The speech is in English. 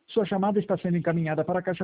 Sua chamada está sendo encaminhada para a caixa